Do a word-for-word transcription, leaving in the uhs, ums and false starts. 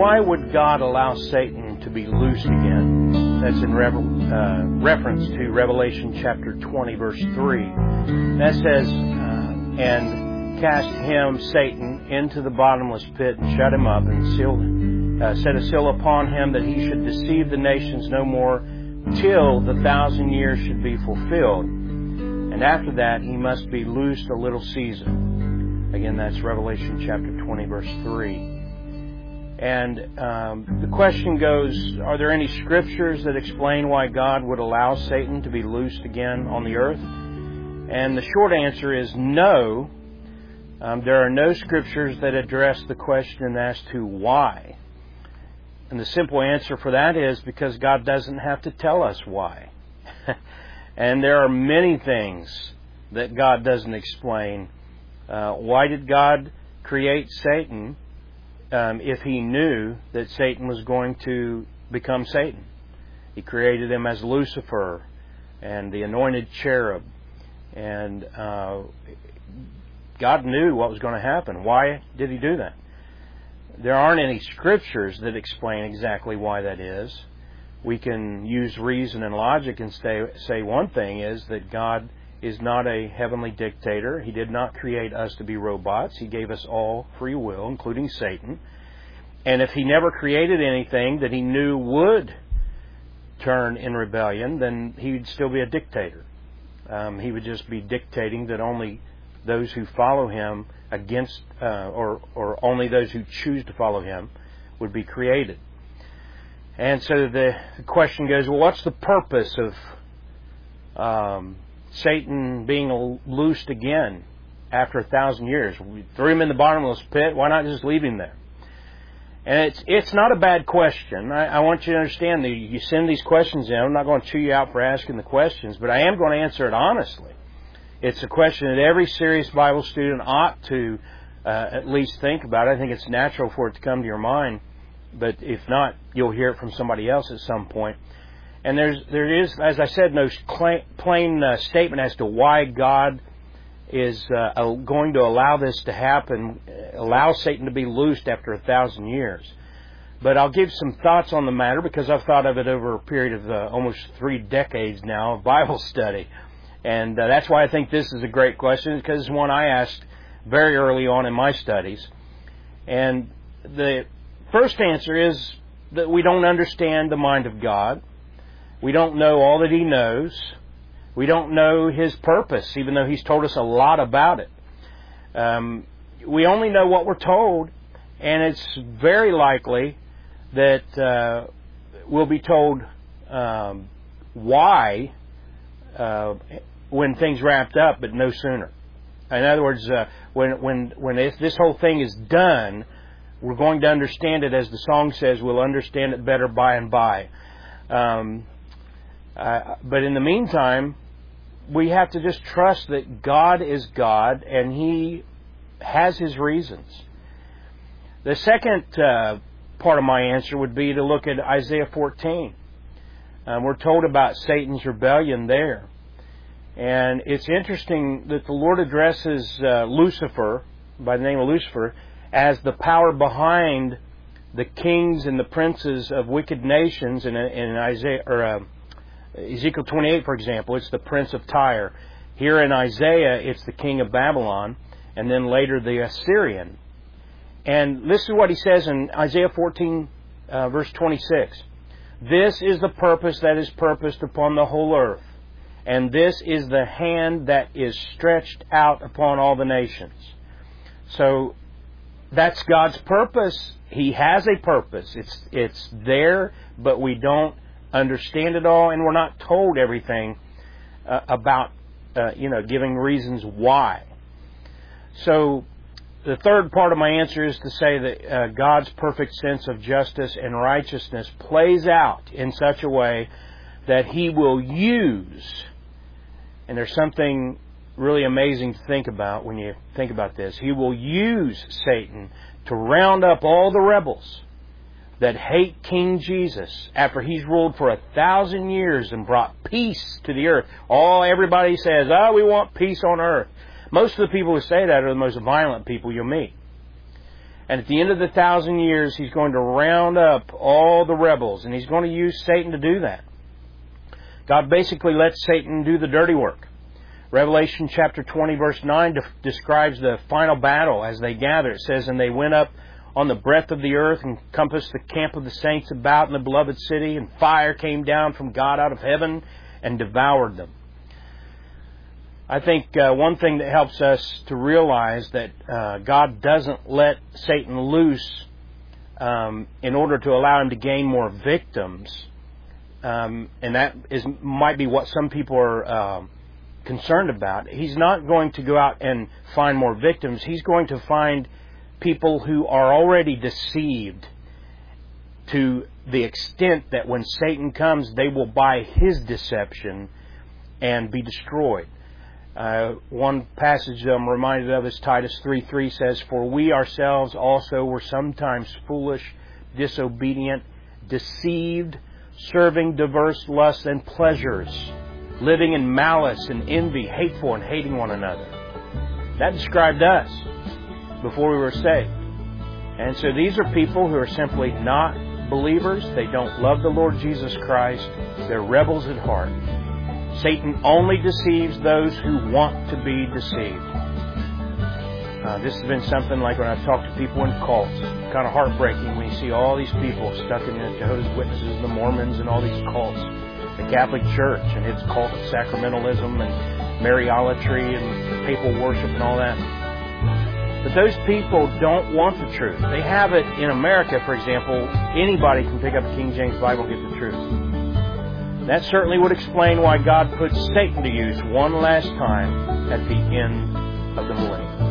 why would God allow Satan to be loosed again? That's in rever- uh, reference to Revelation chapter twenty, verse three. That says, uh, and cast him, Satan, into the bottomless pit and shut him up and seal, uh, set a seal upon him that he should deceive the nations no more till the thousand years should be fulfilled. And after that, he must be loosed a little season. Again, that's Revelation chapter twenty, verse three. And um, the question goes, are there any scriptures that explain why God would allow Satan to be loosed again on the earth? And the short answer is no. Um, there are no scriptures that address the question as to why. And the simple answer for that is because God doesn't have to tell us why. And there are many things that God doesn't explain. Uh, why did God create Satan? Um, if he knew that Satan was going to become Satan. He created him as Lucifer and the anointed cherub. And uh, God knew what was going to happen. Why did he do that? There aren't any scriptures that explain exactly why that is. We can use reason and logic and say, say one thing is that God is not a heavenly dictator. He did not create us to be robots. He gave us all free will, including Satan. And if he never created anything that he knew would turn in rebellion, then he would still be a dictator. Um, he would just be dictating that only those who follow him against, uh, or, or only those who choose to follow him would be created. And so the question goes, well, what's the purpose of um, Satan being loosed again after a thousand years? We threw him in the bottomless pit. Why not just leave him there? And it's it's not a bad question. I, I want you to understand that you send these questions in. I'm not going to chew you out for asking the questions, but I am going to answer it honestly. It's a question that every serious Bible student ought to uh, at least think about. I think it's natural for it to come to your mind, but if not, you'll hear it from somebody else at some point. And there's there is, as I said, no plain uh, statement as to why God is uh, going to allow this to happen, allow Satan to be loosed after a thousand years. But I'll give some thoughts on the matter because I've thought of it over a period of uh, almost three decades now of Bible study. And uh, that's why I think this is a great question, because it's one I asked very early on in my studies. And the first answer is that we don't understand the mind of God. We don't know all that He knows. We don't know His purpose, even though He's told us a lot about it. Um, we only know what we're told, and it's very likely that uh, we'll be told um, why uh, when things wrapped up, but no sooner. In other words, uh, when when when this, this whole thing is done, we're going to understand it, as the song says. We'll understand it better by and by. Um, uh, but in the meantime, we have to just trust that God is God and He has His reasons. The second uh, part of my answer would be to look at Isaiah fourteen. Um, we're told about Satan's rebellion there. And it's interesting that the Lord addresses uh, Lucifer, by the name of Lucifer, as the power behind the kings and the princes of wicked nations. In, in Isaiah or uh, Ezekiel twenty-eight, for example, it's the prince of Tyre. Here in Isaiah, it's the king of Babylon, and then later the Assyrian. And this is what he says in Isaiah fourteen, uh, verse twenty-six. This is the purpose that is purposed upon the whole earth, and this is the hand that is stretched out upon all the nations. So that's God's purpose. He has a purpose. It's it's there, but we don't understand it all, and we're not told everything uh, about, uh, you know, giving reasons why. So the third part of my answer is to say that uh, God's perfect sense of justice and righteousness plays out in such a way that He will use, and there's something really amazing to think about when you think about this, He will use Satan to round up all the rebels that hate King Jesus after He's ruled for a thousand years and brought peace to the earth. All everybody says, oh, we want peace on earth. Most of the people who say that are the most violent people you'll meet. And at the end of the thousand years, He's going to round up all the rebels, and He's going to use Satan to do that. God basically lets Satan do the dirty work. Revelation chapter twenty verse nine de- describes the final battle as they gather. It says, "And they went up on the breadth of the earth and compassed the camp of the saints about in the beloved city, and fire came down from God out of heaven and devoured them." I think uh, one thing that helps us to realize that uh, God doesn't let Satan loose um, in order to allow him to gain more victims, um, and that is might be what some people are uh, concerned about. He's not going to go out and find more victims. He's going to find people who are already deceived to the extent that when Satan comes, they will buy his deception and be destroyed. Uh, one passage I'm reminded of is Titus three three says, "For we ourselves also were sometimes foolish, disobedient, deceived, serving diverse lusts and pleasures, living in malice and envy, hateful and hating one another." That described us before we were saved. And so these are people who are simply not believers. They don't love the Lord Jesus Christ. They're rebels at heart. Satan only deceives those who want to be deceived. Uh, this has been something like when I've talked to people in cults. Kind of heartbreaking when you see all these people stuck in the Jehovah's Witnesses and the Mormons and all these cults. The Catholic Church and its cult of sacramentalism and Mariolatry and papal worship and all that. But those people don't want the truth. They have it in America, for example. Anybody can pick up a King James Bible and get the truth. That certainly would explain why God put Satan to use one last time at the end of the millennium.